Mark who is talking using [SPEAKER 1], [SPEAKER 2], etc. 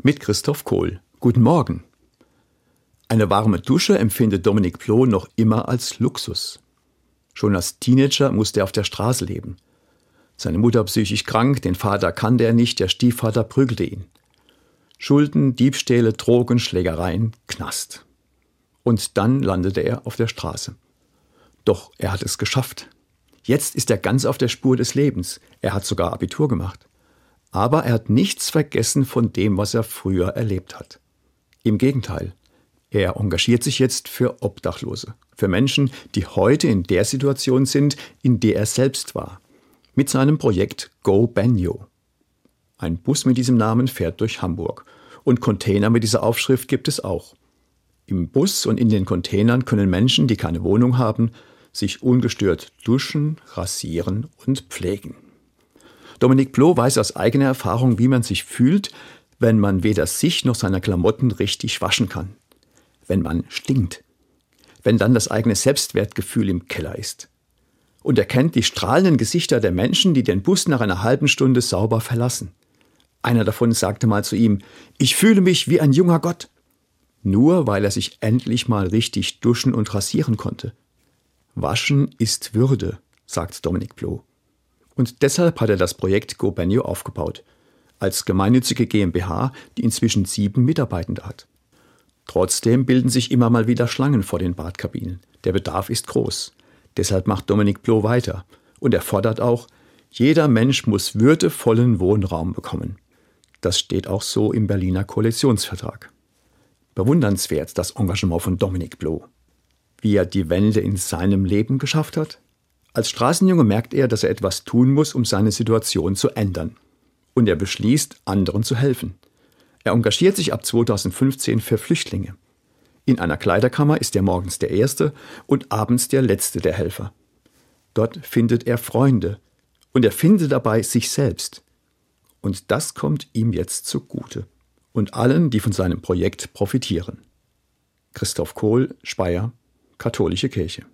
[SPEAKER 1] mit Christoph Kohl. Guten Morgen. Eine warme Dusche empfindet Dominic Plow noch immer als Luxus. Schon als Teenager musste er auf der Straße leben. Seine Mutter psychisch krank, den Vater kannte er nicht, der Stiefvater prügelte ihn. Schulden, Diebstähle, Drogen, Schlägereien, Knast. Und dann landete er auf der Straße. Doch er hat es geschafft. Jetzt ist er ganz auf der Spur des Lebens. Er hat sogar Abitur gemacht. Aber er hat nichts vergessen von dem, was er früher erlebt hat. Im Gegenteil, er engagiert sich jetzt für Obdachlose, für Menschen, die heute in der Situation sind, in der er selbst war. Mit seinem Projekt Go Benjo. Ein Bus mit diesem Namen fährt durch Hamburg. Und Container mit dieser Aufschrift gibt es auch. Im Bus und in den Containern können Menschen, die keine Wohnung haben, sich ungestört duschen, rasieren und pflegen. Dominic Plow weiß aus eigener Erfahrung, wie man sich fühlt, wenn man weder sich noch seine Klamotten richtig waschen kann. Wenn man stinkt. Wenn dann das eigene Selbstwertgefühl im Keller ist. Und er kennt die strahlenden Gesichter der Menschen, die den Bus nach einer halben Stunde sauber verlassen. Einer davon sagte mal zu ihm: Ich fühle mich wie ein junger Gott. Nur weil er sich endlich mal richtig duschen und rasieren konnte. Waschen ist Würde, sagt Dominic Plow. Und deshalb hat er das Projekt Go Benjo aufgebaut. Als gemeinnützige GmbH, die inzwischen 7 Mitarbeitende hat. Trotzdem bilden sich immer mal wieder Schlangen vor den Badkabinen. Der Bedarf ist groß. Deshalb macht Dominic Plow weiter. Und er fordert auch, jeder Mensch muss würdevollen Wohnraum bekommen. Das steht auch so im Berliner Koalitionsvertrag. Bewundernswert das Engagement von Dominic Plow. Wie er die Wende in seinem Leben geschafft hat? Als Straßenjunge merkt er, dass er etwas tun muss, um seine Situation zu ändern. Und er beschließt, anderen zu helfen. Er engagiert sich ab 2015 für Flüchtlinge. In einer Kleiderkammer ist er morgens der Erste und abends der Letzte der Helfer. Dort findet er Freunde und er findet dabei sich selbst. Und das kommt ihm jetzt zugute. Und allen, die von seinem Projekt profitieren. Christoph Kohl, Speyer, Katholische Kirche.